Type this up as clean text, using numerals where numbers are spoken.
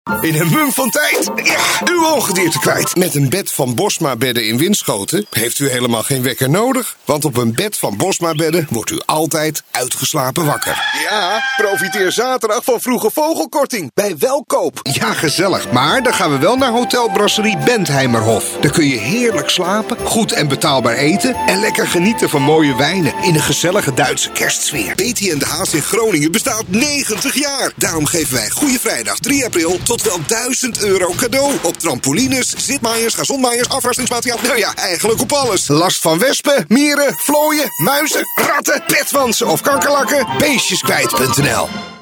In een mum van tijd, uw ongedierte kwijt. Met een bed van Bosma Bedden in Winschoten heeft u helemaal geen wekker nodig. Want op een bed van Bosma Bedden wordt u altijd uitgeslapen wakker. Ja, profiteer zaterdag van vroege vogelkorting bij Welkoop. Ja, gezellig. Maar dan gaan we wel naar Hotel Brasserie Bentheimerhof. Daar kun je heerlijk slapen, goed en betaalbaar eten en lekker genieten van mooie wijnen in een gezellige Duitse kerstsfeer. Betty en de Haas in Groningen bestaat 90 jaar. Daarom geven wij Goeie Vrijdag 3 april tot wel €1000 cadeau. Op trampolines, zitmaaiers, gazonmaaiers, afrastingsmateriaal. Nou ja, eigenlijk op alles. Last van wespen, mieren, vlooien, muizen, ratten, petwansen of kankerlakken? Beestjeskwijt.nl